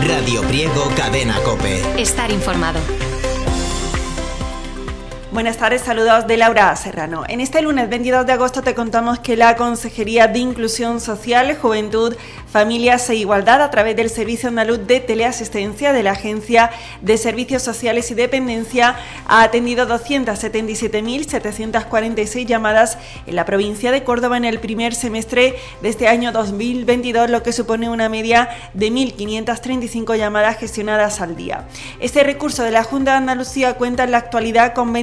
Radio Priego, Cadena COPE. Estar informado. Buenas tardes, saludos de Laura Serrano. En este lunes 22 de agosto te contamos que la Consejería de Inclusión Social, Juventud, Familias e Igualdad, a través del Servicio Andaluz de Teleasistencia de la Agencia de Servicios Sociales y Dependencia, ha atendido 207.746 llamadas en la provincia de Córdoba en el primer semestre de este año 2022, lo que supone una media de 1.535 llamadas gestionadas al día. Este recurso de la Junta de Andalucía cuenta en la actualidad con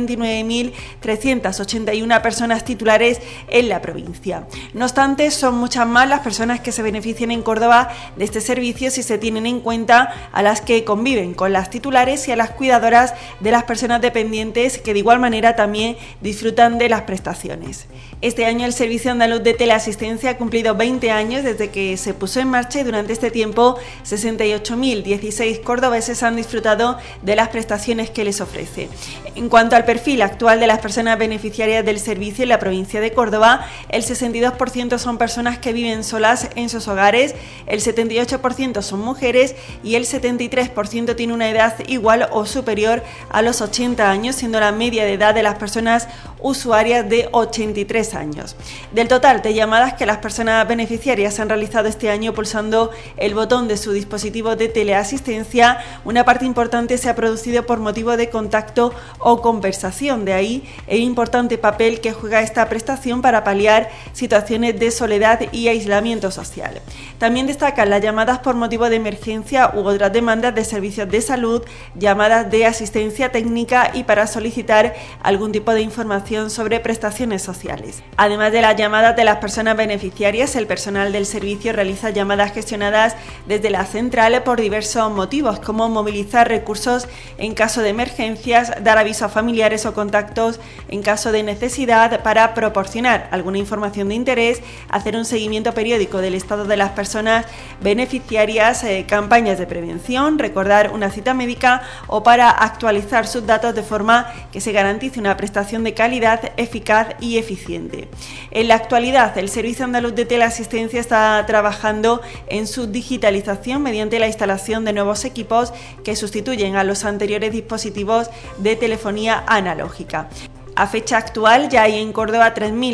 29.381 personas titulares en la provincia. No obstante, son muchas más las personas que se benefician en Córdoba de este servicio si se tienen en cuenta a las que conviven con las titulares y a las cuidadoras de las personas dependientes, que de igual manera también disfrutan de las prestaciones. Este año el Servicio Andaluz de Teleasistencia ha cumplido 20 años desde que se puso en marcha y durante este tiempo 68.016 cordobeses han disfrutado de las prestaciones que les ofrece. En cuanto al perfil actual de las personas beneficiarias del servicio en la provincia de Córdoba, el 62% son personas que viven solas en sus hogares, el 78% son mujeres y el 73% tiene una edad igual o superior a los 80 años, siendo la media de edad de las personas usuarias de 83 años. Del total de llamadas que las personas beneficiarias han realizado este año pulsando el botón de su dispositivo de teleasistencia, una parte importante se ha producido por motivo de contacto o conversación. De ahí el importante papel que juega esta prestación para paliar situaciones de soledad y aislamiento social. También destacan las llamadas por motivo de emergencia u otras demandas de servicios de salud, llamadas de asistencia técnica y para solicitar algún tipo de información sobre prestaciones sociales. Además de las llamadas de las personas beneficiarias, el personal del servicio realiza llamadas gestionadas desde la central por diversos motivos, como movilizar recursos en caso de emergencias, dar aviso a familiares o contactos en caso de necesidad, para proporcionar alguna información de interés, hacer un seguimiento periódico del estado de las personas beneficiarias, campañas de prevención, recordar una cita médica o para actualizar sus datos de forma que se garantice una prestación de calidad, eficaz y eficiente. En la actualidad, el Servicio Andaluz de Teleasistencia está trabajando en su digitalización mediante la instalación de nuevos equipos que sustituyen a los anteriores dispositivos de telefonía analógica. A fecha actual ya hay en Córdoba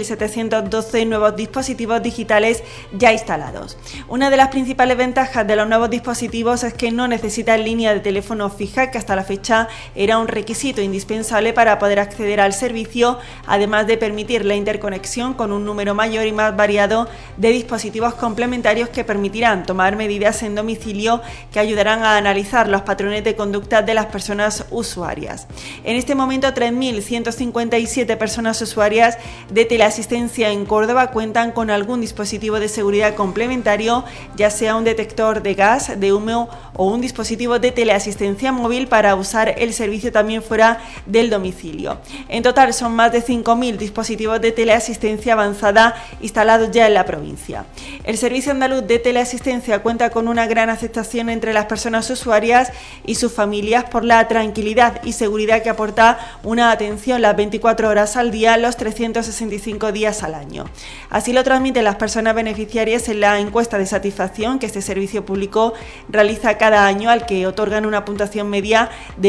3.712 nuevos dispositivos digitales ya instalados. Una de las principales ventajas de los nuevos dispositivos es que no necesitan línea de teléfono fija, que hasta la fecha era un requisito indispensable para poder acceder al servicio, además de permitir la interconexión con un número mayor y más variado de dispositivos complementarios que permitirán tomar medidas en domicilio que ayudarán a analizar los patrones de conducta de las personas usuarias. En este momento 3.157 personas usuarias de teleasistencia en Córdoba cuentan con algún dispositivo de seguridad complementario, ya sea un detector de gas, de humo o un dispositivo de teleasistencia móvil para usar el servicio también fuera del domicilio. En total son más de 5.000 dispositivos de teleasistencia avanzada instalados ya en la provincia. El Servicio Andaluz de Teleasistencia cuenta con una gran aceptación entre las personas usuarias y sus familias por la tranquilidad y seguridad que aporta una atención las 24 horas al día, los 365 días al año. Así lo transmiten las personas beneficiarias en la encuesta de satisfacción que este servicio público realiza cada año, al que otorgan una puntuación media de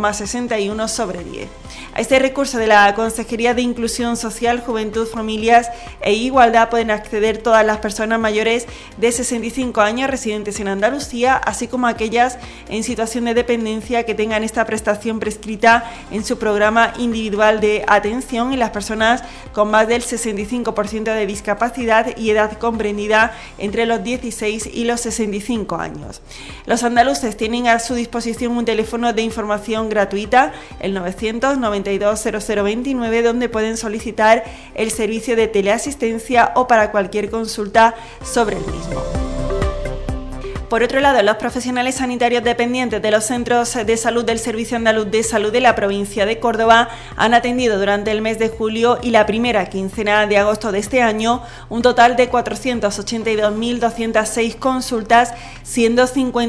9,61 sobre 10. A este recurso de la Consejería de Inclusión Social, Juventud, Familias e Igualdad pueden acceder todas las personas mayores de 65 años residentes en Andalucía, así como aquellas en situación de dependencia que tengan esta prestación prescrita en su programa individual de atención, y las personas con más del 65% de discapacidad y edad comprendida entre los 16 y los 65 años. Los andaluces tienen a su disposición un teléfono de información gratuita, el 992-0029, donde pueden solicitar el servicio de teleasistencia o para cualquier consulta sobre el mismo. Por otro lado, los profesionales sanitarios dependientes de los centros de salud del Servicio Andaluz de Salud de la provincia de Córdoba han atendido durante el mes de julio y la primera quincena de agosto de este año un total de 482.206 consultas, siendo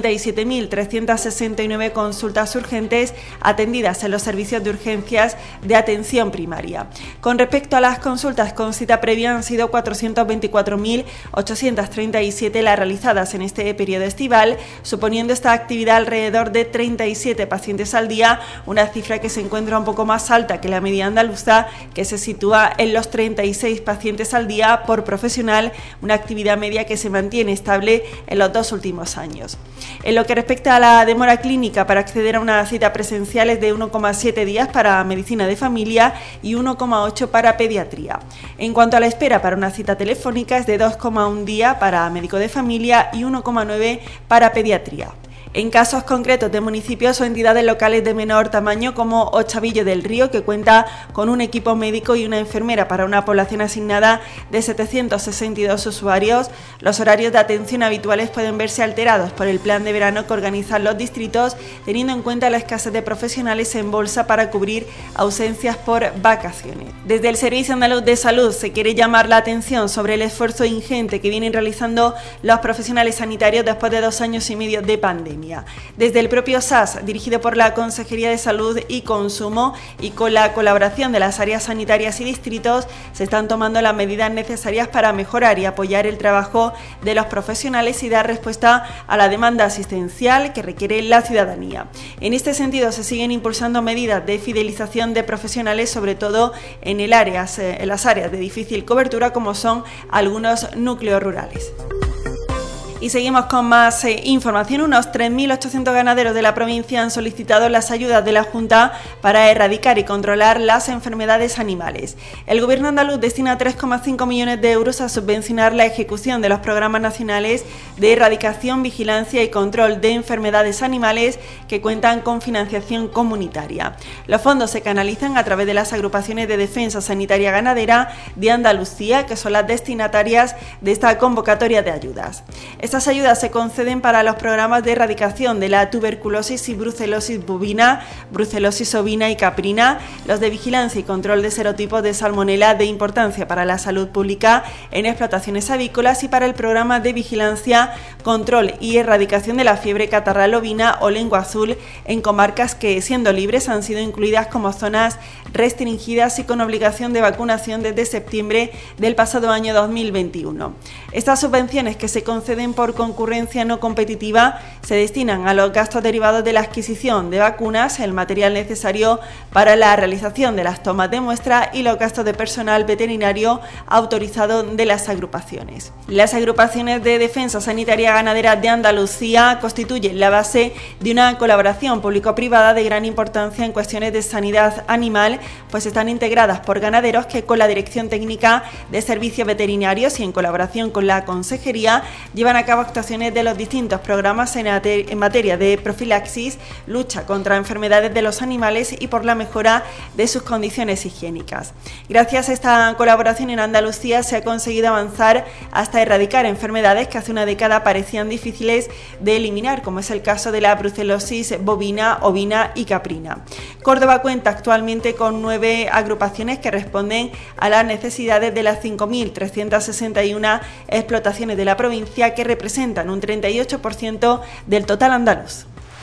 57.369 consultas urgentes atendidas en los servicios de urgencias de atención primaria. Con respecto a las consultas con cita previa, han sido 424.837 las realizadas en este periodo estival, suponiendo esta actividad alrededor de 37 pacientes al día, una cifra que se encuentra un poco más alta que la media andaluza, que se sitúa en los 36 pacientes al día por profesional, una actividad media que se mantiene estable en los 2 últimos años. En lo que respecta a la demora clínica para acceder a una cita presencial es de 1,7 días para medicina de familia y 1,8 para pediatría. En cuanto a la espera para una cita telefónica es de 2,1 día para médico de familia y 1,9 para pediatría. En casos concretos de municipios o entidades locales de menor tamaño como Ochavillo del Río, que cuenta con un equipo médico y una enfermera para una población asignada de 762 usuarios, los horarios de atención habituales pueden verse alterados por el plan de verano que organizan los distritos, teniendo en cuenta la escasez de profesionales en bolsa para cubrir ausencias por vacaciones. Desde el Servicio Andaluz de Salud se quiere llamar la atención sobre el esfuerzo ingente que vienen realizando los profesionales sanitarios después de 2 años y medio de pandemia. Desde el propio SAS, dirigido por la Consejería de Salud y Consumo y con la colaboración de las áreas sanitarias y distritos, se están tomando las medidas necesarias para mejorar y apoyar el trabajo de los profesionales y dar respuesta a la demanda asistencial que requiere la ciudadanía. En este sentido, se siguen impulsando medidas de fidelización de profesionales, sobre todo en las áreas de difícil cobertura, como son algunos núcleos rurales. Y seguimos con más información. Unos 3.800 ganaderos de la provincia han solicitado las ayudas de la Junta para erradicar y controlar las enfermedades animales. El Gobierno andaluz destina 3,5 millones de euros a subvencionar la ejecución de los programas nacionales de erradicación, vigilancia y control de enfermedades animales que cuentan con financiación comunitaria. Los fondos se canalizan a través de las agrupaciones de defensa sanitaria ganadera de Andalucía, que son las destinatarias de esta convocatoria de ayudas. Estas ayudas se conceden para los programas de erradicación de la tuberculosis y brucelosis bovina, brucelosis ovina y caprina, los de vigilancia y control de serotipos de salmonela de importancia para la salud pública en explotaciones avícolas y para el programa de vigilancia, control y erradicación de la fiebre catarral ovina o lengua azul en comarcas que, siendo libres, han sido incluidas como zonas restringidas y con obligación de vacunación desde septiembre del pasado año 2021. Estas subvenciones, que se conceden por concurrencia no competitiva, se destinan a los gastos derivados de la adquisición de vacunas, el material necesario para la realización de las tomas de muestra y los gastos de personal veterinario autorizado de las agrupaciones. Las agrupaciones de defensa sanitaria ganadera de Andalucía constituyen la base de una colaboración público-privada de gran importancia en cuestiones de sanidad animal, pues están integradas por ganaderos que, con la Dirección Técnica de Servicios Veterinarios y en colaboración con la Consejería, llevan a cabo actuaciones de los distintos programas en materia de profilaxis, lucha contra enfermedades de los animales y por la mejora de sus condiciones higiénicas. Gracias a esta colaboración en Andalucía se ha conseguido avanzar hasta erradicar enfermedades que hace una década parecían difíciles de eliminar, como es el caso de la brucelosis bovina, ovina y caprina. Córdoba cuenta actualmente con 9 agrupaciones que responden a las necesidades de las 5.361 explotaciones de la provincia, que representan un 38% del total andaluz.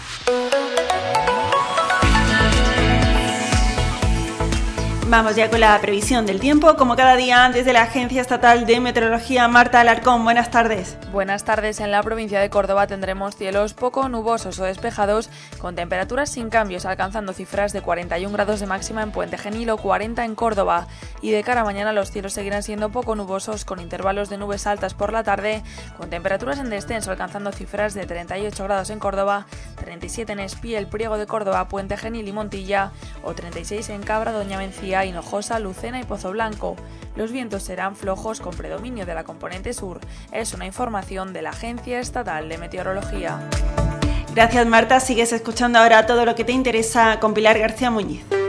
Vamos ya con la previsión del tiempo, como cada día, desde la Agencia Estatal de Meteorología. Marta Alarcón, buenas tardes. Buenas tardes. En la provincia de Córdoba tendremos cielos poco nubosos o despejados, con temperaturas sin cambios, alcanzando cifras de 41 grados de máxima en Puente Genil o 40 en Córdoba. Y de cara a mañana los cielos seguirán siendo poco nubosos, con intervalos de nubes altas por la tarde, con temperaturas en descenso, alcanzando cifras de 38 grados en Córdoba, 37 en Espí, El Priego de Córdoba, Puente Genil y Montilla, o 36 en Cabra, Doña Mencía, Hinojosa, Lucena y Pozo Blanco. Los vientos serán flojos con predominio de la componente sur. Es una información de la Agencia Estatal de Meteorología. Gracias, Marta. Sigues escuchando ahora todo lo que te interesa con Pilar García Muñiz.